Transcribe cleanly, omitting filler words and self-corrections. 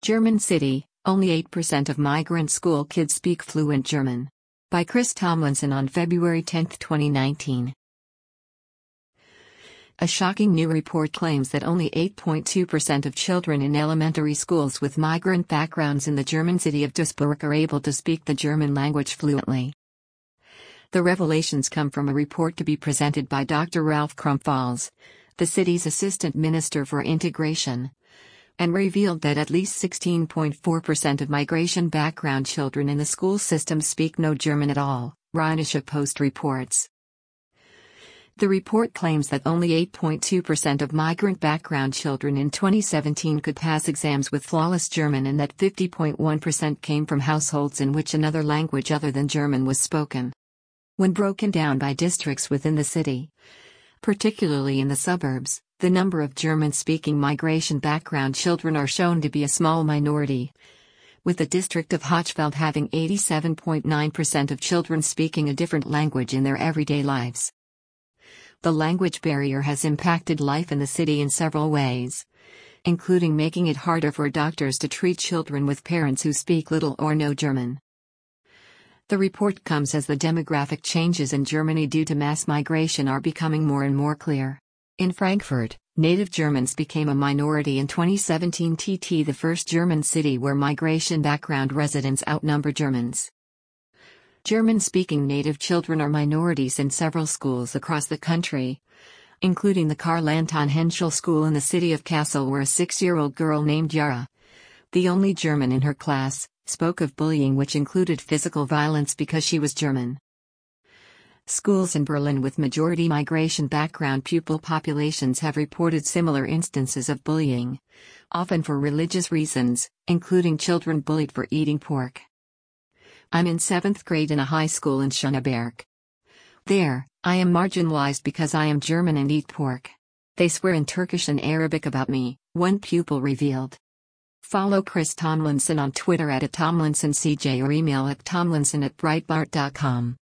German City, only 8% of migrant school kids speak fluent German. By Chris Tomlinson on February 10, 2019. A shocking new report claims that only 8.2% of children in elementary schools with migrant backgrounds in the German city of Duisburg are able to speak the German language fluently. The revelations come from a report to be presented by Dr. Ralph Krumpholz, the city's Assistant Minister for Integration, and revealed that at least 16.4% of migration background children in the school system speak no German at all, Rheinische Post reports. The report claims that only 8.2% of migrant background children in 2017 could pass exams with flawless German and that 50.1% came from households in which another language other than German was spoken. When broken down by districts within the city, particularly in the suburbs, the number of German-speaking migration background children are shown to be a small minority, with the district of Hochfeld having 87.9% of children speaking a different language in their everyday lives. The language barrier has impacted life in the city in several ways, including making it harder for doctors to treat children with parents who speak little or no German. The report comes as the demographic changes in Germany due to mass migration are becoming more and more clear. In Frankfurt, native Germans became a minority in 2017, the first German city where migration background residents outnumber Germans. German-speaking native children are minorities in several schools across the country, including the Karl Anton Henschel School in the city of Kassel, where a 6-year-old girl named Yara, the only German in her class, spoke of bullying which included physical violence because she was German. Schools in Berlin with majority migration background pupil populations have reported similar instances of bullying, often for religious reasons, including children bullied for eating pork. I'm in 7th grade in a high school in Schöneberg. There, I am marginalized because I am German and eat pork. They swear in Turkish and Arabic about me, one pupil revealed. Follow Chris Tomlinson on Twitter @TomlinsonCJ or email at tomlinson@breitbart.com.